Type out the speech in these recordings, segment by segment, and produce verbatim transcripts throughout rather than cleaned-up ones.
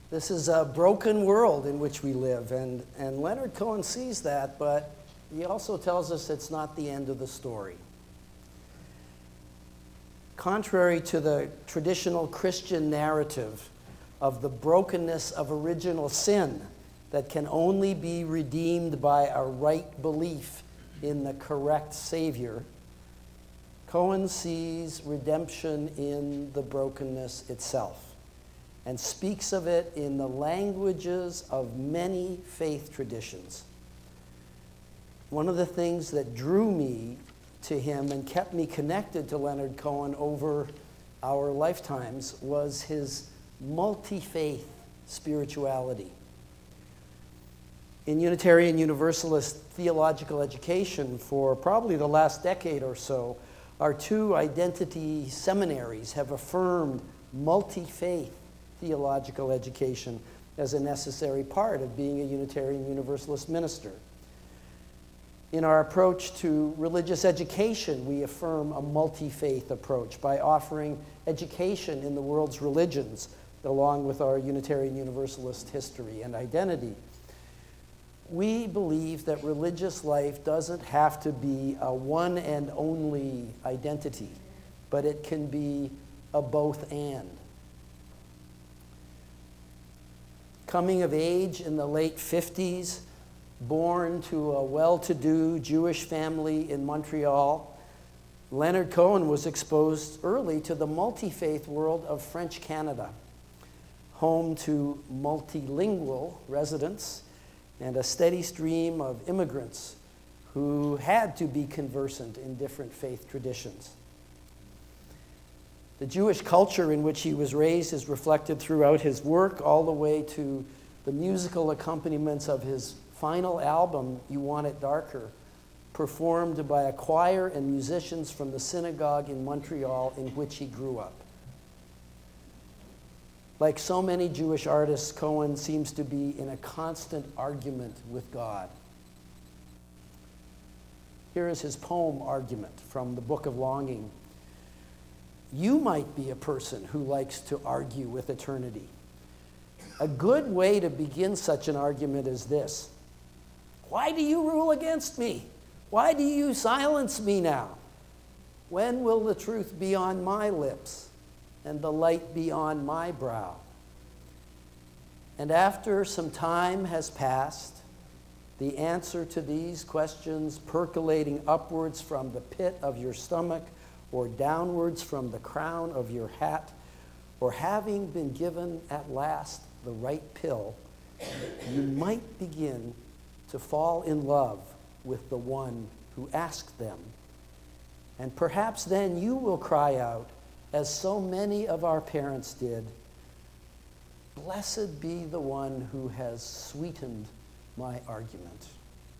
This is a broken world in which we live, and, and Leonard Cohen sees that, but he also tells us it's not the end of the story. Contrary to the traditional Christian narrative of the brokenness of original sin that can only be redeemed by a right belief in the correct Savior, Cohen sees redemption in the brokenness itself and speaks of it in the languages of many faith traditions. One of the things that drew me to him and kept me connected to Leonard Cohen over our lifetimes was his multi-faith spirituality. In Unitarian Universalist theological education for probably the last decade or so, our two identity seminaries have affirmed multi-faith theological education as a necessary part of being a Unitarian Universalist minister. In our approach to religious education, we affirm a multi-faith approach by offering education in the world's religions, along with our Unitarian Universalist history and identity. We believe that religious life doesn't have to be a one and only identity, but it can be a both and. Coming of age in the late fifties, born to a well-to-do Jewish family in Montreal, Leonard Cohen was exposed early to the multi-faith world of French Canada, home to multilingual residents and a steady stream of immigrants who had to be conversant in different faith traditions. The Jewish culture in which he was raised is reflected throughout his work, all the way to the musical accompaniments of his final album, You Want It Darker, performed by a choir and musicians from the synagogue in Montreal in which he grew up. Like so many Jewish artists, Cohen seems to be in a constant argument with God. Here is his poem Argument from the Book of Longing. You might be a person who likes to argue with eternity. A good way to begin such an argument is this: why do you rule against me? Why do you silence me now? When will the truth be on my lips and the light be on my brow? And after some time has passed, the answer to these questions percolating upwards from the pit of your stomach or downwards from the crown of your hat, or having been given at last the right pill, you might begin to fall in love with the one who asked them. And perhaps then you will cry out, as so many of our parents did, "Blessed be the one who has sweetened my argument."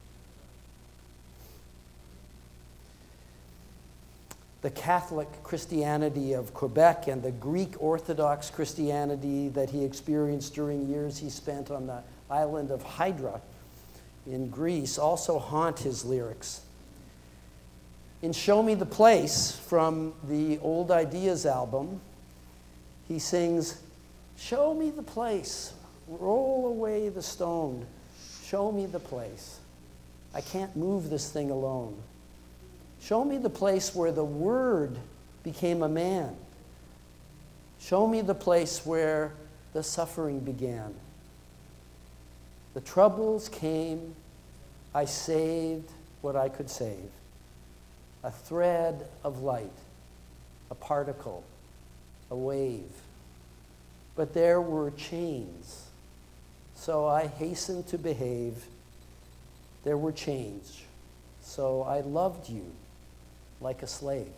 The Catholic Christianity of Quebec and the Greek Orthodox Christianity that he experienced during years he spent on the island of Hydra in Greece also haunt his lyrics. In Show Me the Place from the Old Ideas album, he sings, "Show me the place, roll away the stone, show me the place. I can't move this thing alone. Show me the place where the Word became a man. Show me the place where the suffering began. The troubles came, I saved what I could save. A thread of light, a particle, a wave. But there were chains, so I hastened to behave. There were chains, so I loved you like a slave."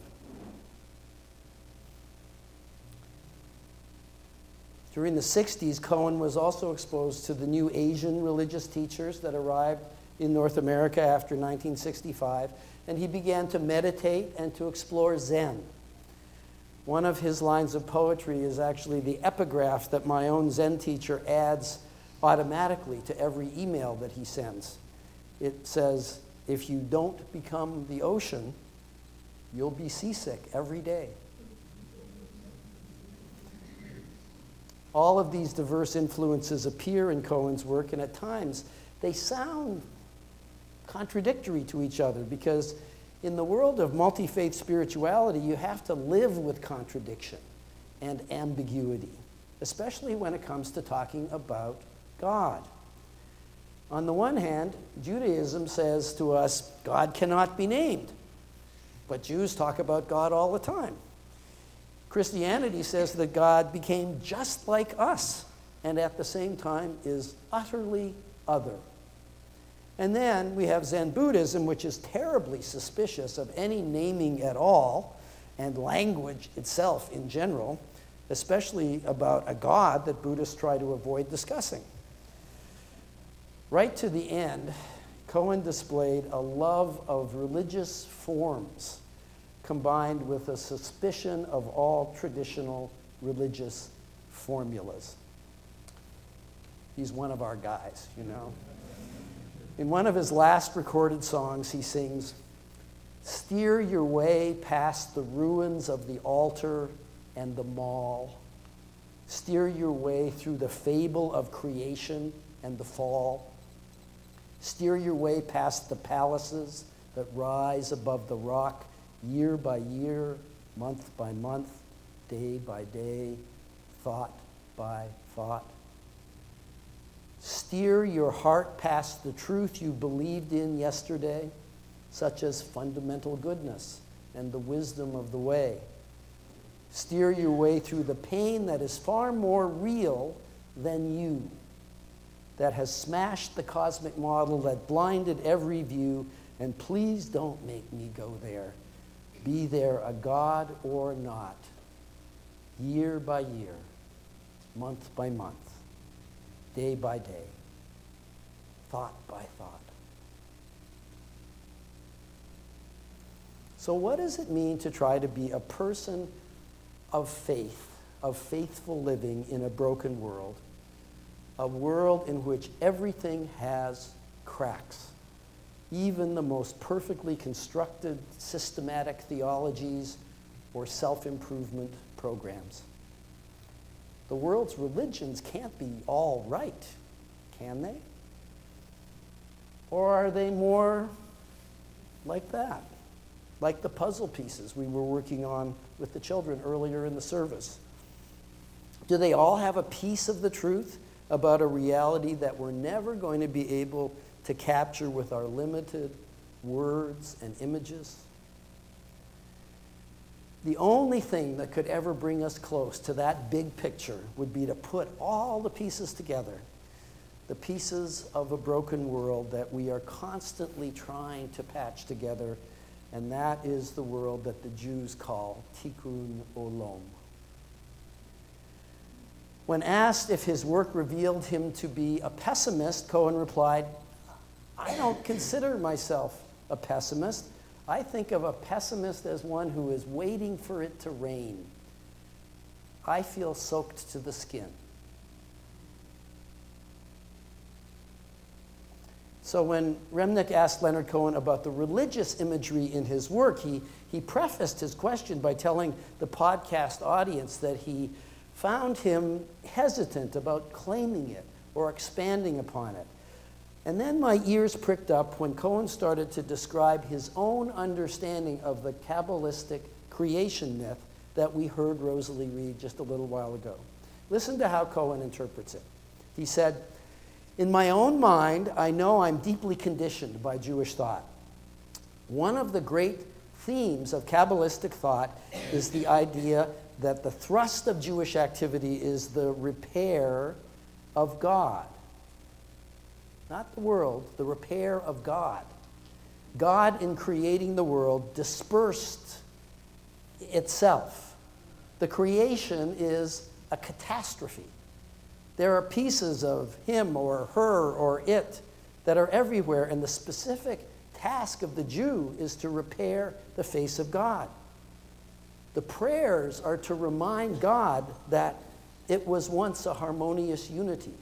During the sixties, Cohen was also exposed to the new Asian religious teachers that arrived in North America after nineteen sixty-five, and he began to meditate and to explore Zen. One of his lines of poetry is actually the epigraph that my own Zen teacher adds automatically to every email that he sends. It says, "If you don't become the ocean, you'll be seasick every day." All of these diverse influences appear in Cohen's work, and at times they sound contradictory to each other, because in the world of multi-faith spirituality, you have to live with contradiction and ambiguity, especially when it comes to talking about God. On the one hand, Judaism says to us, God cannot be named, but Jews talk about God all the time. Christianity says that God became just like us, and at the same time is utterly other. And then we have Zen Buddhism, which is terribly suspicious of any naming at all, and language itself in general, especially about a God that Buddhists try to avoid discussing. Right to the end, Cohen displayed a love of religious forms combined with a suspicion of all traditional religious formulas. He's one of our guys, you know. In one of his last recorded songs, he sings, "Steer your way past the ruins of the altar and the mall. Steer your way through the fable of creation and the fall. Steer your way past the palaces that rise above the rock year by year, month by month, day by day, thought by thought. Steer your heart past the truth you believed in yesterday, such as fundamental goodness and the wisdom of the way. Steer your way through the pain that is far more real than you, that has smashed the cosmic model, that blinded every view, and please don't make me go there. Be there a God or not, year by year, month by month, day by day, thought by thought." So what does it mean to try to be a person of faith, of faithful living in a broken world, a world in which everything has cracks, even the most perfectly constructed systematic theologies or self-improvement programs? The world's religions can't be all right, can they? Or are they more like that? Like the puzzle pieces we were working on with the children earlier in the service. Do they all have a piece of the truth about a reality that we're never going to be able to capture with our limited words and images? The only thing that could ever bring us close to that big picture would be to put all the pieces together, the pieces of a broken world that we are constantly trying to patch together, and that is the world that the Jews call Tikkun Olam. When asked if his work revealed him to be a pessimist, Cohen replied, "I don't consider myself a pessimist. I think of a pessimist as one who is waiting for it to rain. I feel soaked to the skin." So when Remnick asked Leonard Cohen about the religious imagery in his work, he, he prefaced his question by telling the podcast audience that he found him hesitant about claiming it or expanding upon it. And then my ears pricked up when Cohen started to describe his own understanding of the Kabbalistic creation myth that we heard Rosalie read just a little while ago. Listen to how Cohen interprets it. He said, "In my own mind, I know I'm deeply conditioned by Jewish thought. One of the great themes of Kabbalistic thought is the idea that the thrust of Jewish activity is the repair of God. Not the world, the repair of God. God, in creating the world, dispersed itself. The creation is a catastrophe. There are pieces of him or her or it that are everywhere, and the specific task of the Jew is to repair the face of God. The prayers are to remind God that it was once a harmonious unity."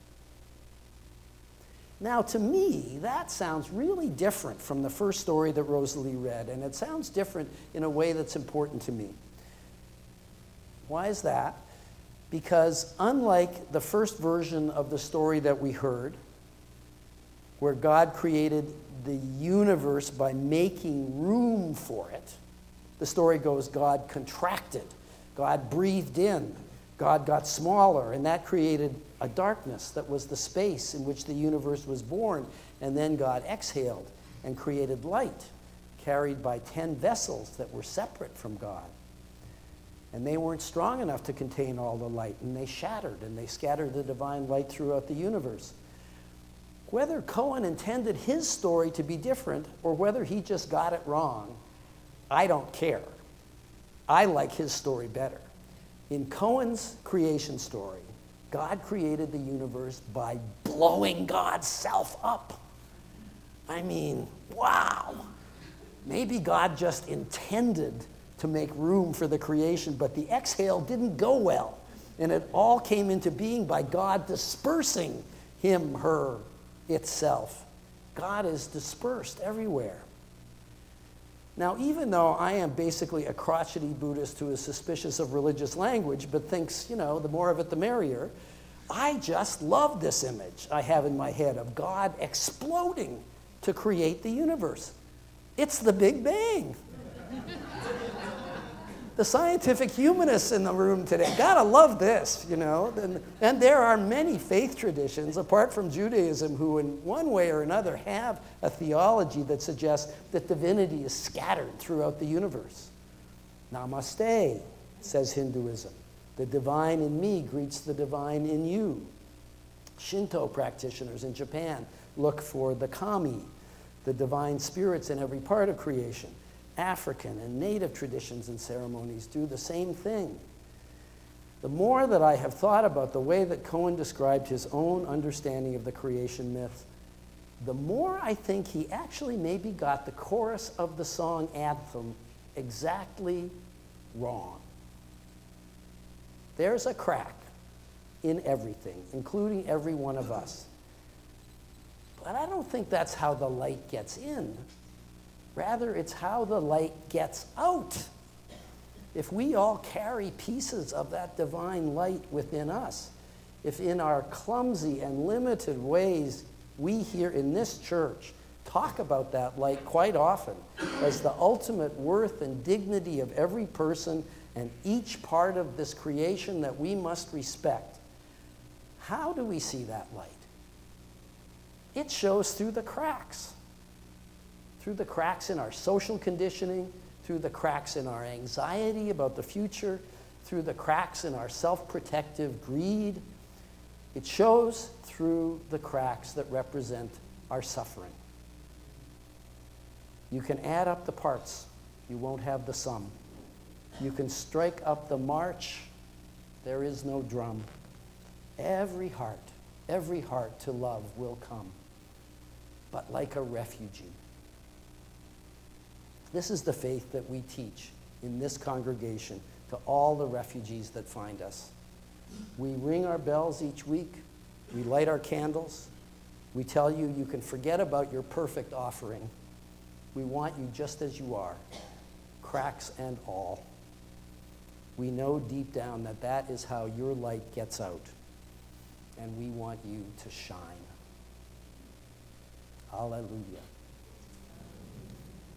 Now, to me, that sounds really different from the first story that Rosalie read, and it sounds different in a way that's important to me. Why is that? Because unlike the first version of the story that we heard, where God created the universe by making room for it, the story goes God contracted, God breathed in, God got smaller, and that created a darkness that was the space in which the universe was born. And then God exhaled and created light, carried by ten vessels that were separate from God. And they weren't strong enough to contain all the light, and they shattered, and they scattered the divine light throughout the universe. Whether Cohen intended his story to be different or whether he just got it wrong, I don't care. I like his story better. In Cohen's creation story, God created the universe by blowing God's self up. I mean, wow. Maybe God just intended to make room for the creation, but the exhale didn't go well. And it all came into being by God dispersing him, her, itself. God is dispersed everywhere. Now, even though I am basically a crotchety Buddhist who is suspicious of religious language, but thinks, you know, the more of it, the merrier, I just love this image I have in my head of God exploding to create the universe. It's the Big Bang. The scientific humanists in the room today, gotta love this, you know. And, and there are many faith traditions, apart from Judaism, who in one way or another have a theology that suggests that divinity is scattered throughout the universe. Namaste, says Hinduism. The divine in me greets the divine in you. Shinto practitioners in Japan look for the kami, the divine spirits in every part of creation. African and native traditions and ceremonies do the same thing. The more that I have thought about the way that Cohen described his own understanding of the creation myth, the more I think he actually maybe got the chorus of the song anthem exactly wrong. There's a crack in everything, including every one of us. But I don't think that's how the light gets in. Rather, it's how the light gets out. If we all carry pieces of that divine light within us, if in our clumsy and limited ways we here in this church talk about that light quite often as the ultimate worth and dignity of every person and each part of this creation that we must respect, how do we see that light? It shows through the cracks. Through the cracks in our social conditioning, through the cracks in our anxiety about the future, through the cracks in our self-protective greed. It shows through the cracks that represent our suffering. You can add up the parts, you won't have the sum. You can strike up the march, there is no drum. Every heart, every heart to love will come, but like a refugee. This is the faith that we teach in this congregation to all the refugees that find us. We ring our bells each week. We light our candles. We tell you you can forget about your perfect offering. We want you just as you are, cracks and all. We know deep down that that is how your light gets out, and we want you to shine. Hallelujah.